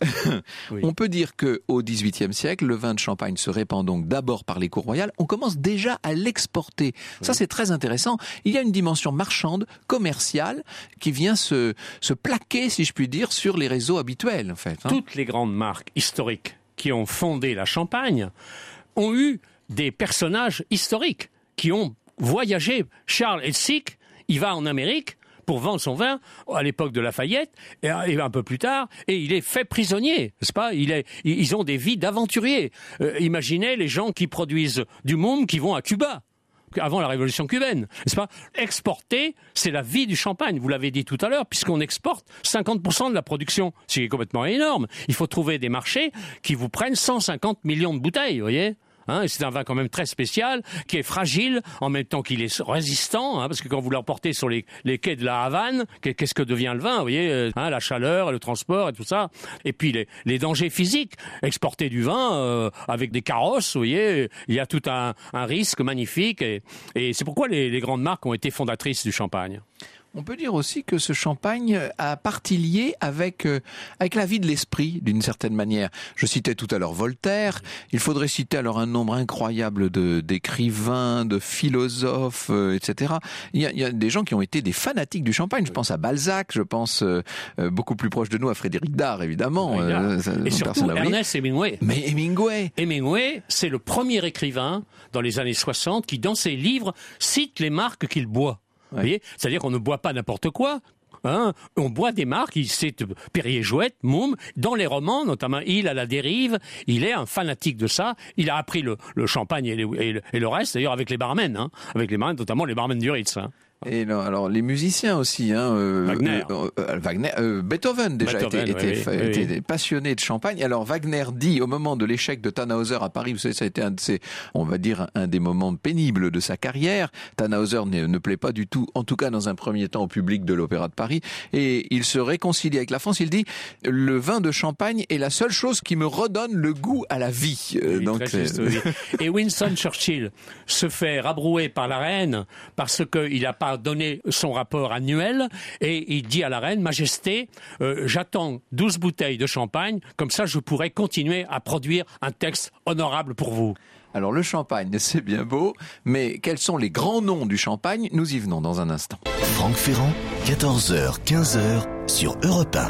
Oui. On peut dire que au dix-huitième siècle, le vin de Champagne se répand donc d'abord par les cours royales. On commence déjà à l'exporter. Oui. Ça, c'est très intéressant. Il y a une dimension marchande, commerciale, qui vient se, se plaquer, si je puis dire, sur les réseaux habituels, en fait. Hein. Toutes les grandes marques historiques qui ont fondé la Champagne ont eu des personnages historiques qui ont voyagé. Charles Elsik, il va en Amérique pour vendre son vin à l'époque de Lafayette et un peu plus tard, et il est fait prisonnier, n'est-ce pas ? Il est, ils ont des vies d'aventuriers. Euh, imaginez les gens qui produisent du moum qui vont à Cuba avant la révolution cubaine, n'est-ce pas ? Exporter, c'est la vie du champagne, vous l'avez dit tout à l'heure, puisqu'on exporte cinquante pour cent de la production, ce qui est complètement énorme. Il faut trouver des marchés qui vous prennent cent cinquante millions de bouteilles, vous voyez ? Hein, et c'est un vin quand même très spécial, qui est fragile, en même temps qu'il est résistant, hein, parce que quand vous le reportez sur les, les quais de la Havane, qu'est-ce que devient le vin, vous voyez, hein, la chaleur, le transport et tout ça. Et puis les, les dangers physiques. Exporter du vin euh, avec des carrosses, vous voyez, il y a tout un, un risque magnifique. Et, et c'est pourquoi les, les grandes marques ont été fondatrices du champagne. On peut dire aussi que ce champagne a partie liée avec euh, avec la vie de l'esprit, d'une certaine manière. Je citais tout à l'heure Voltaire. Il faudrait citer alors un nombre incroyable de d'écrivains, de philosophes, euh, et cetera. Il y, a, il y a des gens qui ont été des fanatiques du champagne. Je pense à Balzac, je pense euh, euh, beaucoup plus proche de nous à Frédéric Dard, évidemment. Euh, et surtout Ernest Hemingway. Mais Hemingway. Hemingway, c'est le premier écrivain dans les années soixante qui, dans ses livres, cite les marques qu'il boit. Vous voyez, c'est-à-dire qu'on ne boit pas n'importe quoi. Hein, on boit des marques, il sait Perrier-Jouët, Moum, dans les romans, notamment Il à la dérive, il est un fanatique de ça. Il a appris le, le champagne et, les, et, le, et le reste, d'ailleurs avec les barmen, hein, avec les barmen, notamment les barmen du Ritz. Hein. Et non, alors les musiciens aussi, hein, euh, Wagner, euh, euh, Wagner euh, Beethoven déjà Beethoven, était, oui, était, oui, était oui. passionné de champagne. Alors Wagner dit au moment de l'échec de Tannhäuser à Paris, vous savez, ça a été un de ses, on va dire, un des moments pénibles de sa carrière. Tannhäuser ne, ne plaît pas du tout, en tout cas dans un premier temps au public de l'Opéra de Paris, et il se réconcilie avec la France. Il dit le vin de Champagne est la seule chose qui me redonne le goût à la vie. Oui, Donc très juste, oui. Et Winston Churchill se fait rabrouer par la reine parce qu'il n'a pas donné son rapport annuel, et il dit à la reine, Majesté, euh, j'attends douze bouteilles de champagne, comme ça je pourrai continuer à produire un texte honorable pour vous. Alors le champagne, c'est bien beau, mais quels sont les grands noms du champagne ? Nous y venons dans un instant. Franck Ferrand, quatorze heures quinze sur Europe un.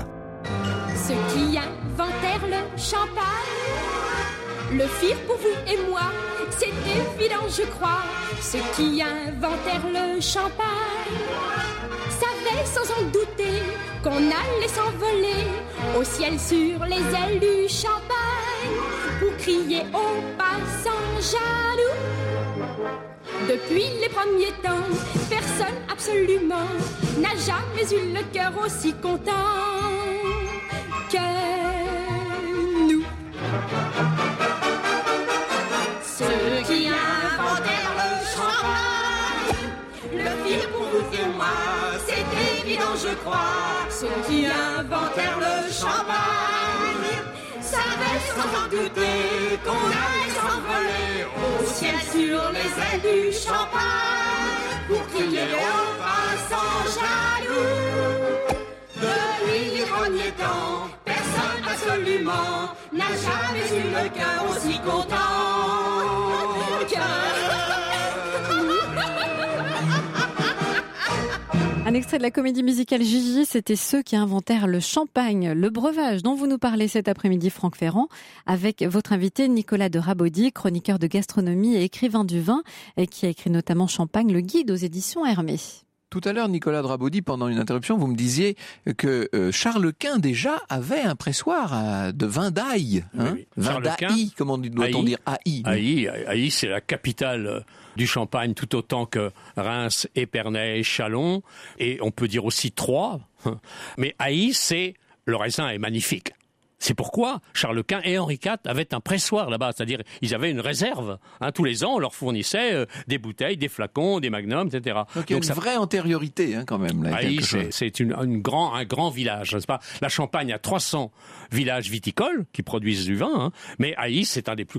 Ceux qui inventèrent le champagne le firent pour vous et moi, c'est évident je crois. Ceux qui inventèrent le champagne savaient sans en douter qu'on allait s'envoler au ciel sur les ailes du champagne pour crier aux passants jaloux. Depuis les premiers temps, personne absolument n'a jamais eu le cœur aussi content que nous. Ceux qui inventèrent le champagne le firent pour vous et moi, c'est évident je crois. Ceux qui inventèrent le champagne savaient sans en douter qu'on allait s'envoler au ciel sur les ailes du champagne pour crier aux passants jaloux. Depuis les premiers temps, personne absolument n'a jamais eu le cœur aussi content que... Un extrait de la comédie musicale Gigi, c'était ceux qui inventèrent le champagne, le breuvage dont vous nous parlez cet après-midi, Franck Ferrand, avec votre invité Nicolas de Rabaudy, chroniqueur de gastronomie et écrivain du vin, et qui a écrit notamment Champagne, le guide aux éditions Hermé. Tout à l'heure, Nicolas de Rabaudy, pendant une interruption, vous me disiez que euh, Charles Quint déjà avait un pressoir à, de vin d'ail. Hein, oui, oui. Vin d'Aï, comment doit-on dire Aï. Aï, Aï, c'est la capitale du champagne, tout autant que Reims, Épernay, Châlons, et on peut dire aussi Troyes. Mais Aï, c'est le raisin est magnifique. C'est pourquoi Charles Quint et Henri quatre avaient un pressoir là-bas, c'est-à-dire ils avaient une réserve. Hein, tous les ans, on leur fournissait euh, des bouteilles, des flacons, des magnums, et cetera. Donc il y a une ça... vraie antériorité hein, quand même. Là, Aï, c'est, c'est une, une grand, un grand village, n'est-ce pas ? La Champagne a trois cents villages viticoles qui produisent du vin, hein, mais Aï, c'est un des plus grands.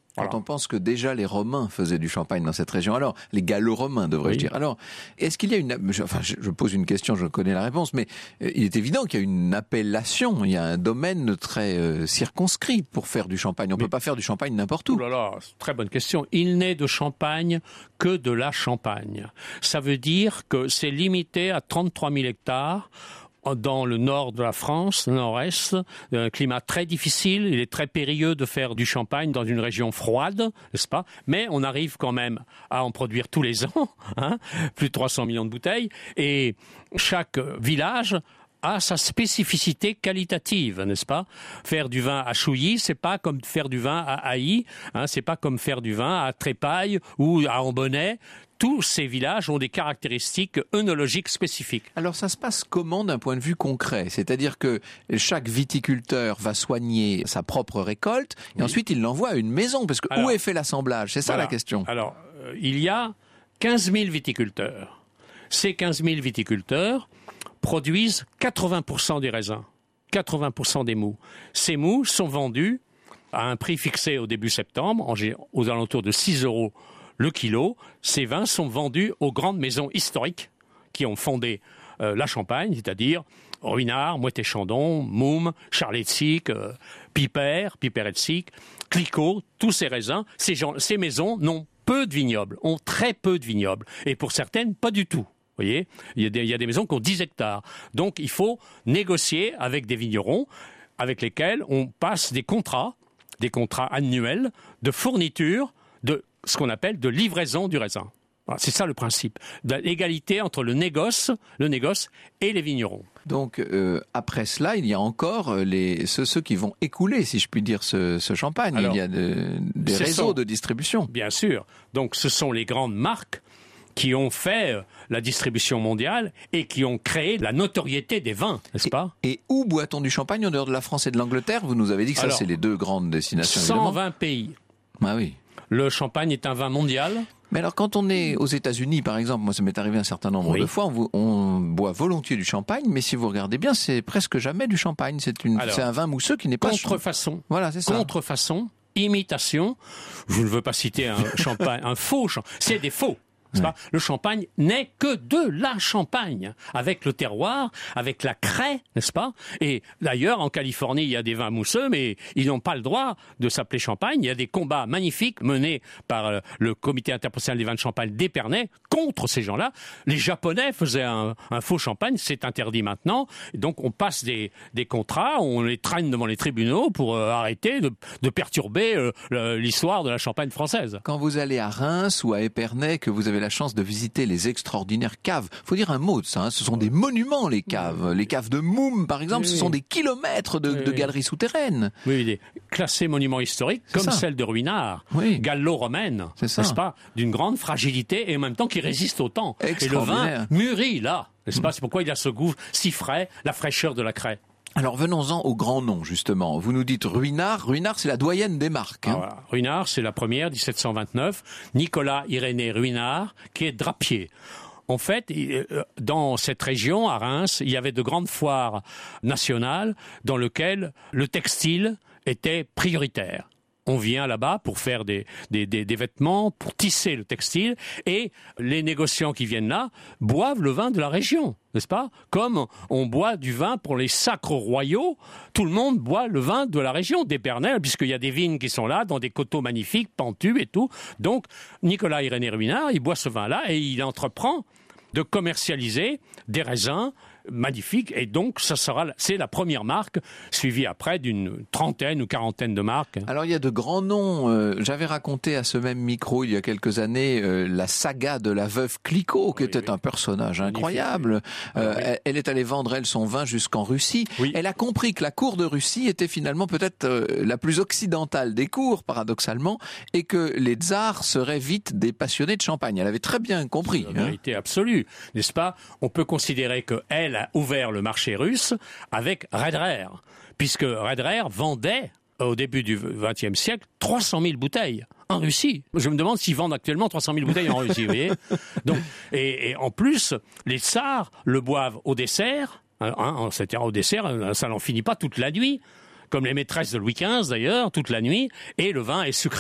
Quand voilà. on pense que déjà les Romains faisaient du champagne dans cette région, alors les Gallo-Romains devrais-je oui. dire. Alors, est-ce qu'il y a une, enfin, je pose une question, je connais la réponse, mais il est évident qu'il y a une appellation, il y a un domaine très euh, circonscrit pour faire du champagne. On ne peut pas faire du champagne n'importe où. Oh là là, très bonne question. Il n'est de champagne que de la Champagne. Ça veut dire que c'est limité à trente-trois mille hectares. Dans le nord de la France, le nord-est, un climat très difficile, il est très périlleux de faire du champagne dans une région froide, n'est-ce pas ? Mais on arrive quand même à en produire tous les ans, hein, plus de trois cents millions de bouteilles, et chaque village a sa spécificité qualitative, n'est-ce pas ? Faire du vin à Chouilly, c'est pas comme faire du vin à Haï, hein, c'est pas comme faire du vin à Trépaille ou à Ambonnay. Tous ces villages ont des caractéristiques œnologiques spécifiques. Alors ça se passe comment d'un point de vue concret ? C'est-à-dire que chaque viticulteur va soigner sa propre récolte et oui. ensuite il l'envoie à une maison, parce que alors, où est fait l'assemblage ? C'est ça voilà. la question. Alors, euh, il y a quinze mille viticulteurs. Ces quinze mille viticulteurs produisent quatre-vingts pour cent des raisins, quatre-vingts pour cent des mous. Ces mous sont vendus à un prix fixé au début septembre, aux alentours de six euros le kilo. Ces vins sont vendus aux grandes maisons historiques qui ont fondé euh, la Champagne, c'est-à-dire Ruinart, Moët-et-Chandon, Moum, Charles-et-de-Sic, euh, Piper, Piper-et-de-Sic, Clicquot, tous ces raisins. Ces, gens, ces maisons n'ont peu de vignobles, ont très peu de vignobles, et pour certaines, pas du tout. Vous voyez, il y a des, il y a des maisons qui ont dix hectares. Donc il faut négocier avec des vignerons avec lesquels on passe des contrats, des contrats annuels de fourniture de ce qu'on appelle de livraison du raisin. Voilà, c'est ça le principe, de l'égalité entre le négoce, le négoce et les vignerons. Donc euh, après cela, il y a encore les, ceux, ceux qui vont écouler, si je puis dire, ce, ce champagne. Alors, il y a de, des réseaux sont, de distribution. Bien sûr. Donc ce sont les grandes marques qui ont fait la distribution mondiale et qui ont créé la notoriété des vins, n'est-ce et, pas ? Et où boit-on du champagne en dehors de la France et de l'Angleterre ? Vous nous avez dit que ça, Alors, c'est les deux grandes destinations. cent vingt pays. Ah oui. Le champagne est un vin mondial. Mais alors, quand on est aux États-Unis, par exemple, moi ça m'est arrivé un certain nombre oui. de fois, on, on boit volontiers du champagne, mais si vous regardez bien, c'est presque jamais du champagne. C'est, une, alors, c'est un vin mousseux qui n'est pas... Contrefaçon. Voilà, c'est ça. Contrefaçon, imitation. Je ne veux pas citer un champagne, un faux champagne. C'est des faux. Ouais. Pas le champagne n'est que de la Champagne, avec le terroir, avec la craie, n'est-ce pas ? Et d'ailleurs, en Californie, il y a des vins mousseux, mais ils n'ont pas le droit de s'appeler champagne. Il y a des combats magnifiques menés par le Comité interprofessionnel des vins de Champagne d'Épernay contre ces gens-là. Les Japonais faisaient un, un faux champagne, c'est interdit maintenant. Donc on passe des, des contrats, on les traîne devant les tribunaux pour euh, arrêter de, de perturber euh, le, l'histoire de la Champagne française. Quand vous allez à Reims ou à Épernay, que vous avez la chance de visiter les extraordinaires caves. Faut dire un mot de ça, hein. Ce sont des monuments, les caves. Les caves de Moum, par exemple, oui, ce sont des kilomètres de, oui, de galeries souterraines. Oui, des classés monuments historiques, c'est comme ça. Celle de Ruinart, oui. gallo-romaine, c'est n'est-ce pas, d'une grande fragilité et en même temps qui résiste au temps. Et le vin mûrit là, n'est-ce pas ? C'est pourquoi il a ce goût si frais, la fraîcheur de la craie. Alors venons-en au grand nom, justement. Vous nous dites Ruinart. Ruinart, c'est la doyenne des marques. Hein. Ah, voilà. Ruinart, c'est la première, dix-sept cent vingt-neuf. Nicolas Irénée Ruinart, qui est drapier. En fait, dans cette région, à Reims, il y avait de grandes foires nationales dans lesquelles le textile était prioritaire. On vient là-bas pour faire des, des, des, des vêtements, pour tisser le textile, et les négociants qui viennent là boivent le vin de la région, n'est-ce pas ? Comme on boit du vin pour les sacres royaux, tout le monde boit le vin de la région d'Épernay, puisqu'il y a des vignes qui sont là, dans des coteaux magnifiques, pentus et tout. Donc, Nicolas Irénée Ruinart, il boit ce vin-là et il entreprend de commercialiser des raisins magnifique, et donc ça sera, c'est la première marque, suivie après d'une trentaine ou quarantaine de marques. Alors il y a de grands noms. Euh, j'avais raconté à ce même micro il y a quelques années euh, la saga de la veuve Clicquot, qui oui, était oui. un personnage incroyable. Euh, oui. elle, elle est allée vendre elle son vin jusqu'en Russie. Oui. Elle a compris que la cour de Russie était finalement peut-être euh, la plus occidentale des cours, paradoxalement, et que les tsars seraient vite des passionnés de champagne. Elle avait très bien compris. C'est la vérité hein. absolue, n'est-ce pas ? On peut considérer que elle a ouvert le marché russe avec Redrer, puisque Redrer vendait au début du vingtième siècle trois cent mille bouteilles en Russie. Je me demande s'ils vendent actuellement trois cent mille bouteilles en Russie, vous voyez. Donc, et, et en plus, les tsars le boivent au dessert, hein, c'est-à-dire au dessert, ça n'en finit pas toute la nuit, comme les maîtresses de Louis quinze d'ailleurs, toute la nuit, et le vin est sucré. Hein.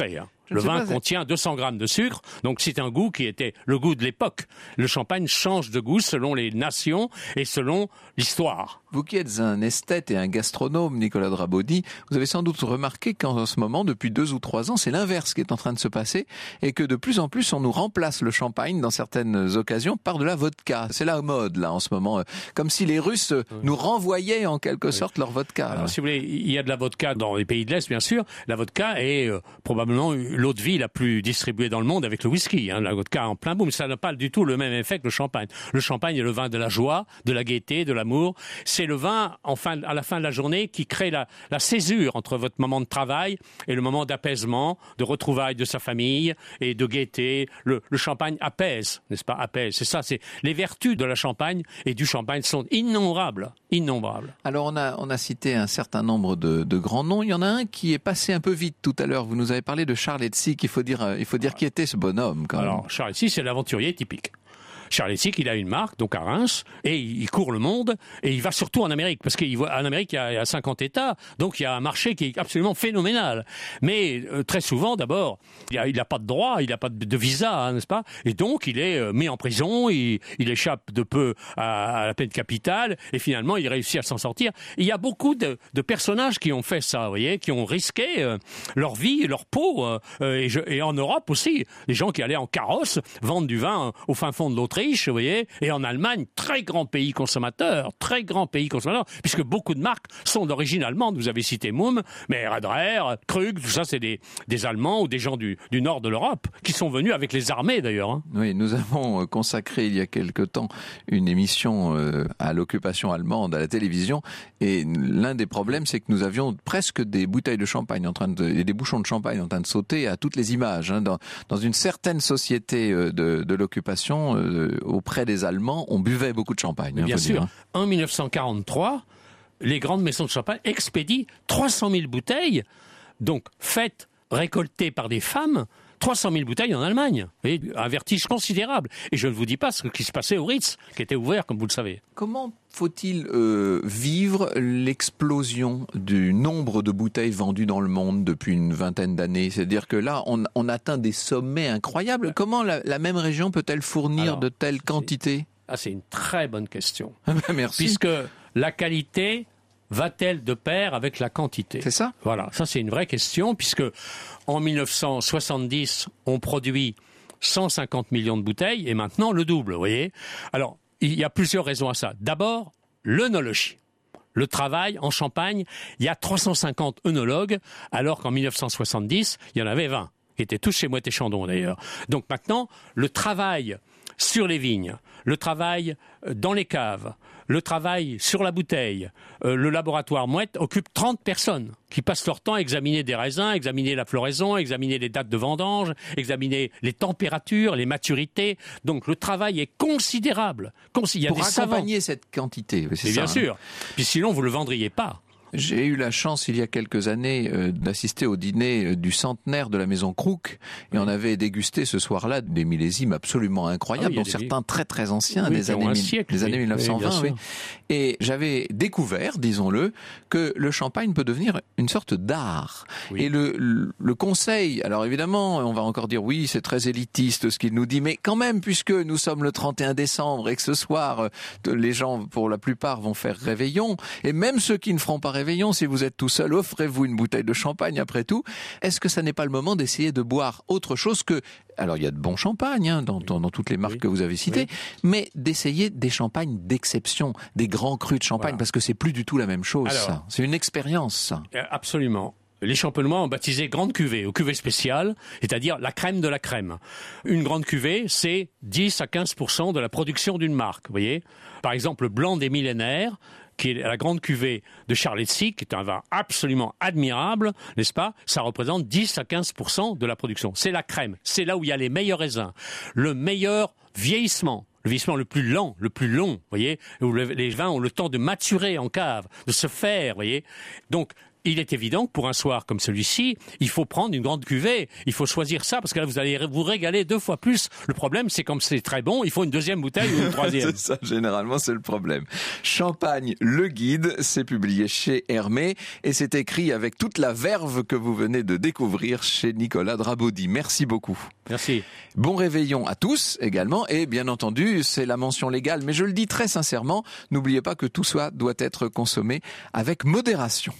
Je le ne sais vin pas, contient deux cents grammes de sucre, donc c'est un goût qui était le goût de l'époque. Le champagne change de goût selon les nations et selon l'histoire. Vous qui êtes un esthète et un gastronome, Nicolas de Rabaudy, vous avez sans doute remarqué qu'en ce moment, depuis deux ou trois ans, c'est l'inverse qui est en train de se passer et que de plus en plus, on nous remplace le champagne dans certaines occasions par de la vodka. C'est la mode, là, en ce moment. Comme si les Russes nous renvoyaient, en quelque oui. sorte, leur vodka. Alors, si vous voulez, il y a de la vodka dans les pays de l'Est, bien sûr. La vodka est euh, probablement l'eau de vie la plus distribuée dans le monde avec le whisky. Hein. La vodka en plein boom, ça n'a pas du tout le même effet que le champagne. Le champagne est le vin de la joie, de la gaieté, de l'amour. C'est le vin, enfin, à la fin de la journée, qui crée la, la césure entre votre moment de travail et le moment d'apaisement, de retrouvailles de sa famille et de gaieté. Le, le champagne apaise, n'est-ce pas? Apaise. C'est ça, c'est les vertus de la champagne et du champagne sont innombrables, innombrables. Alors on a on a cité un certain nombre de, de grands noms. Il y en a un qui est passé un peu vite tout à l'heure. Vous nous avez parlé de Charles Hetzig. Il faut dire il faut dire qui était ce bonhomme quand Alors même. Charles Hetzig, c'est l'aventurier typique. Charles Hetzig, il a une marque, donc à Reims, et il court le monde, et il va surtout en Amérique, parce qu'en Amérique, il y a cinquante États, donc il y a un marché qui est absolument phénoménal. Mais euh, très souvent, d'abord, il n'a pas de droit, il n'a pas de, de visa, hein, n'est-ce pas? Et donc, il est euh, mis en prison, il, il échappe de peu à, à la peine capitale, et finalement, il réussit à s'en sortir. Il y a beaucoup de, de personnages qui ont fait ça, vous voyez, qui ont risqué euh, leur vie, leur peau, euh, et, je, et en Europe aussi, des gens qui allaient en carrosse vendre du vin au fin fond de l'Autriche, vous voyez, et en Allemagne, très grand pays consommateur, très grand pays consommateur, puisque beaucoup de marques sont d'origine allemande. Vous avez cité Mumm, mais Radler, Krug, tout ça, c'est des, des Allemands ou des gens du, du nord de l'Europe, qui sont venus avec les armées d'ailleurs. Hein. Oui, nous avons consacré il y a quelque temps une émission euh, à l'occupation allemande à la télévision, et l'un des problèmes, c'est que nous avions presque des bouteilles de champagne en train de, et des bouchons de champagne en train de sauter à toutes les images. Hein. Dans, dans une certaine société de, de l'occupation, euh, auprès des Allemands, on buvait beaucoup de champagne. Bien sûr. Dire, hein. En mille neuf cent quarante-trois, les grandes maisons de champagne expédient trois cent mille bouteilles, donc faites, récoltées par des femmes, trois cent mille bouteilles en Allemagne. Vous voyez, un vertige considérable. Et je ne vous dis pas ce qui se passait au Ritz, qui était ouvert, comme vous le savez. Comment faut-il euh, vivre l'explosion du nombre de bouteilles vendues dans le monde depuis une vingtaine d'années? C'est-à-dire que là, on, on atteint des sommets incroyables. Comment la, la même région peut-elle fournir Alors, de telles quantités? Ah, c'est une très bonne question. Merci. Puisque la qualité va-t-elle de pair avec la quantité? C'est ça? Voilà, ça c'est une vraie question, puisque en mille neuf cent soixante-dix, on produit cent cinquante millions de bouteilles, et maintenant le double, vous voyez. Alors, il y a plusieurs raisons à ça. D'abord, l'œnologie. Le travail en Champagne, il y a trois cent cinquante œnologues, alors qu'en mille neuf cent soixante-dix, il y en avait vingt, qui étaient tous chez Moët et Chandon d'ailleurs. Donc maintenant, le travail sur les vignes, le travail dans les caves, le travail sur la bouteille, euh, le laboratoire Moët occupe trente personnes qui passent leur temps à examiner des raisins, examiner la floraison, examiner les dates de vendange, examiner les températures, les maturités. Donc le travail est considérable. Il y a Pour des accompagner savants. cette quantité, c'est Et ça, bien hein. sûr. Puis sinon, vous ne le vendriez pas. J'ai eu la chance, il y a quelques années, euh, d'assister au dîner du centenaire de la maison Crook, et on avait dégusté ce soir-là des millésimes absolument incroyables, ah oui, dont certains très très anciens, oui, des, années, un mi- siècle, des oui. années mille neuf cent vingt. Oui, oui. Et j'avais découvert, disons-le, que le champagne peut devenir une sorte d'art. Oui. Et le, le, le conseil, alors évidemment, on va encore dire oui, c'est très élitiste ce qu'il nous dit, mais quand même, puisque nous sommes le trente et un décembre et que ce soir, euh, les gens, pour la plupart, vont faire réveillon, et même ceux qui ne feront pas réveillon, si vous êtes tout seul, offrez-vous une bouteille de champagne après tout. Est-ce que ça n'est pas le moment d'essayer de boire autre chose que... Alors il y a de bons champagnes hein, dans, dans, dans toutes les marques oui. que vous avez citées, oui. mais d'essayer des champagnes d'exception, des grands crus de champagne, voilà. parce que c'est plus du tout la même chose. Alors, ça. C'est une expérience. Ça. Absolument. Les champenois ont baptisé grande cuvée, ou cuvée spéciale, c'est-à-dire la crème de la crème. Une grande cuvée, c'est dix à quinze pour cent de la production d'une marque, vous voyez. Par exemple, le blanc des millénaires, qui est la grande cuvée de Charles Hetzig, qui est un vin absolument admirable, n'est-ce pas? Ça représente dix à quinze pour cent de la production. C'est la crème. C'est là où il y a les meilleurs raisins. Le meilleur vieillissement. Le vieillissement le plus lent, le plus long, vous voyez, où le, les vins ont le temps de maturer en cave, de se faire, vous voyez. Donc, il est évident que pour un soir comme celui-ci, il faut prendre une grande cuvée. Il faut choisir ça parce que là, vous allez vous régaler deux fois plus. Le problème, c'est comme c'est très bon, il faut une deuxième bouteille ou une troisième. C'est ça, généralement, c'est le problème. Champagne, le guide, c'est publié chez Hermé et c'est écrit avec toute la verve que vous venez de découvrir chez Nicolas Drabaudy. Merci beaucoup. Merci. Bon réveillon à tous également et bien entendu, c'est la mention légale, mais je le dis très sincèrement, n'oubliez pas que tout ça doit être consommé avec modération.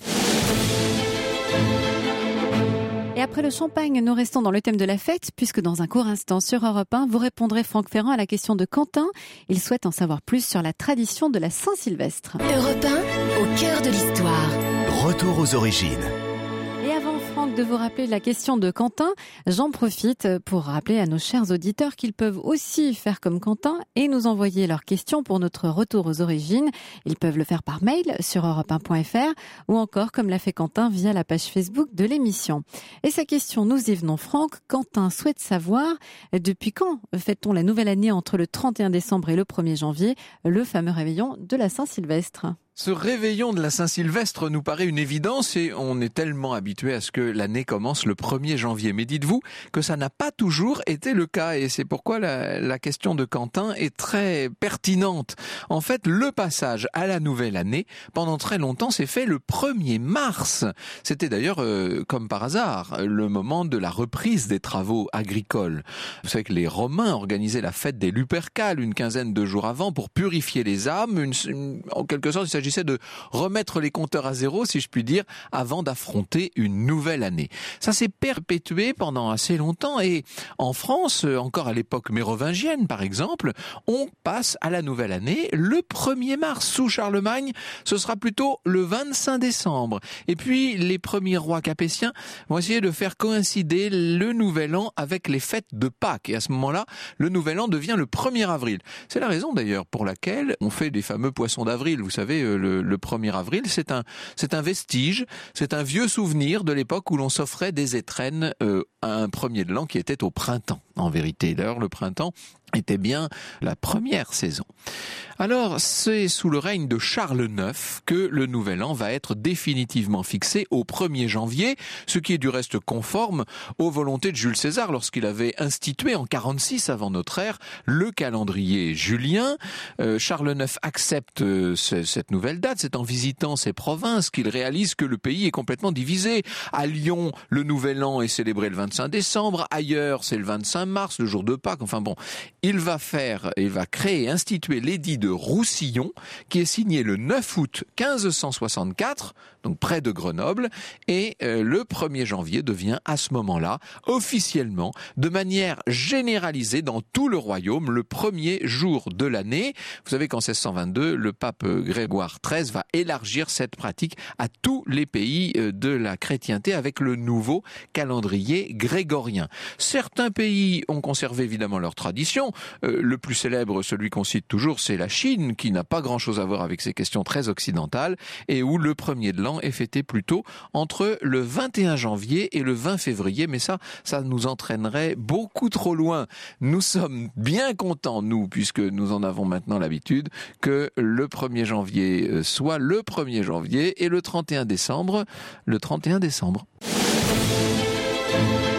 Et après le champagne, nous restons dans le thème de la fête, puisque dans un court instant sur Europe un, vous répondrez Franck Ferrand à la question de Quentin. Il souhaite en savoir plus sur la tradition de la Saint-Sylvestre. Europe un, au cœur de l'histoire. Retour aux origines. Et avant, Franck, de vous rappeler la question de Quentin, j'en profite pour rappeler à nos chers auditeurs qu'ils peuvent aussi faire comme Quentin et nous envoyer leurs questions pour notre retour aux origines. Ils peuvent le faire par mail sur europe un point f r ou encore, comme l'a fait Quentin, via la page Facebook de l'émission. Et sa question, nous y venons, Franck. Quentin souhaite savoir depuis quand fête-t-on la nouvelle année entre le trente et un décembre et le premier janvier, le fameux réveillon de la Saint-Sylvestre. Ce réveillon de la Saint-Sylvestre nous paraît une évidence et on est tellement habitué à ce que l'année commence le premier janvier. Mais dites-vous que ça n'a pas toujours été le cas et c'est pourquoi la, la question de Quentin est très pertinente. En fait, le passage à la nouvelle année, pendant très longtemps, s'est fait le premier mars. C'était d'ailleurs, euh, comme par hasard, le moment de la reprise des travaux agricoles. Vous savez que les Romains organisaient la fête des Lupercales une quinzaine de jours avant pour purifier les âmes. Une, une, en quelque sorte, il s'agissait de remettre les compteurs à zéro, si je puis dire, avant d'affronter une nouvelle année. Ça s'est perpétué pendant assez longtemps et en France, encore à l'époque mérovingienne par exemple, on passe à la nouvelle année le premier mars. Sous Charlemagne, ce sera plutôt le vingt-cinq décembre. Et puis les premiers rois capétiens vont essayer de faire coïncider le nouvel an avec les fêtes de Pâques. Et à ce moment-là, le nouvel an devient le premier avril. C'est la raison d'ailleurs pour laquelle on fait des fameux poissons d'avril. Vous savez, Le, le premier avril, c'est un, c'est un vestige, c'est un vieux souvenir de l'époque où l'on s'offrait des étrennes euh, à un premier de l'an qui était au printemps. En vérité, l'heure, le printemps était bien la première saison. Alors, c'est sous le règne de Charles neuf que le nouvel an va être définitivement fixé au premier janvier, ce qui est du reste conforme aux volontés de Jules César lorsqu'il avait institué en quarante-six avant notre ère le calendrier julien. Euh, Charles neuf accepte euh, ce, cette nouvelle date. C'est en visitant ces provinces qu'il réalise que le pays est complètement divisé. À Lyon, le nouvel an est célébré le vingt-cinq décembre. Ailleurs, c'est le vingt-cinq mars, le jour de Pâques. Enfin bon, il va faire, il va créer et instituer l'édit de Roussillon, qui est signé le neuf août quinze cent soixante-quatre, donc près de Grenoble, et euh, le premier janvier devient à ce moment-là, officiellement, de manière généralisée dans tout le royaume, le premier jour de l'année. Vous savez qu'en seize cent vingt-deux, le pape Grégoire treize va élargir cette pratique à tous les pays de la chrétienté avec le nouveau calendrier grégorien. Certains pays ont conservé évidemment leur tradition. Euh, le plus célèbre, celui qu'on cite toujours, c'est la Chine, qui n'a pas grand-chose à voir avec ces questions très occidentales, et où le premier de l'an est fêté plutôt entre le vingt et un janvier et le vingt février, mais ça, ça nous entraînerait beaucoup trop loin. Nous sommes bien contents, nous, puisque nous en avons maintenant l'habitude, que le premier janvier soit le premier janvier et le trente et un décembre, le trente et un décembre.